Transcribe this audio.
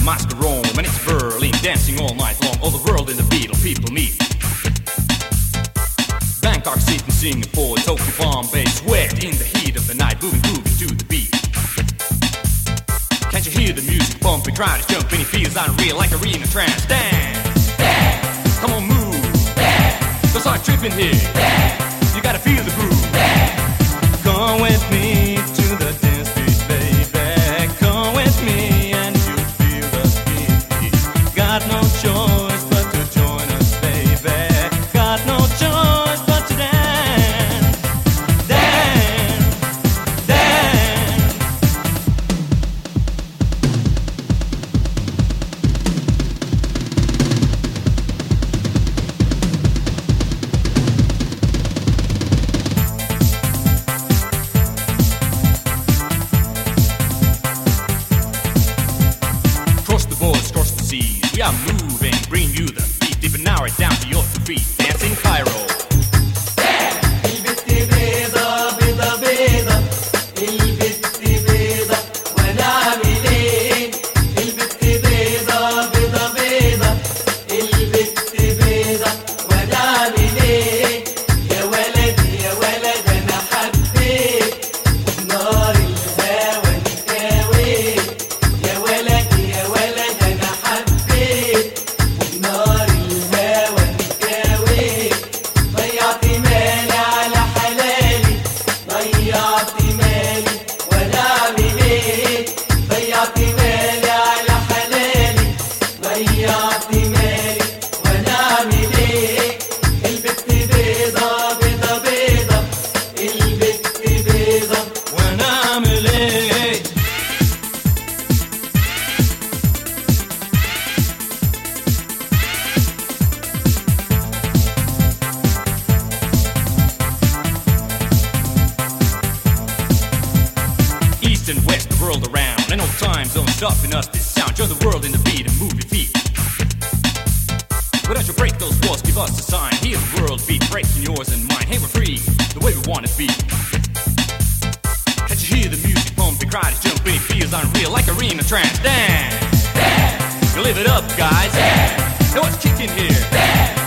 the masquerade, and it's Berlin, dancing all night long. All the world in the Beatle people meet. Bangkok, Sydney, Singapore, Tokyo, Bombay, sweat in the heat of the night, moving to the beat. Can't you hear the music bumping, crowd is jumping, it feels unreal like arena trance. Dance, dance, come on move, dance. Don't start tripping here, dance. You gotta feel the groove. Dance. Come with me to the dance beat, baby. Come with me and you'll feel the beat. Got no choice but to join us, baby. Got no choice but to dance, dance, dance. Cross the borders, cross the seas, we are moving, bring you the beat, deep and narrow it down to your feet. Dance in Cairo. البت بيضة بيضة بيضة، البت بيضة وانا اعمل ايه؟ البت بيضة بيضة بيضة، البت بيضة وانا اعمل ايه؟ يا ولد يا ولد انا حبيت نار الهوى نكاويت. يا ولد يا ولد انا حبيت نار الهوى نكاويت. ضيعت مالي على حلالي، ضيعت مالي وانا اعمل ايه؟ ضيعت مالي على حلالي، ضيعت مالي وانا اعمل ايه؟ البت بيضة بيضة بيضة، البت بيضة وانا اعمل ايه؟ East and west, the world around, and no time zone stopping us. This sound, join the world in the beat and move your feet. Why don't you break those walls, give us a sign? Hear the world beat, breaking yours and mine. Hey, we're free, the way we want to be. Can't you hear the music pumping, crowd is jumping, it feels unreal like arena trance. Dance, dance, you live it up, guys. Dance. Now what's kicking here? Dance.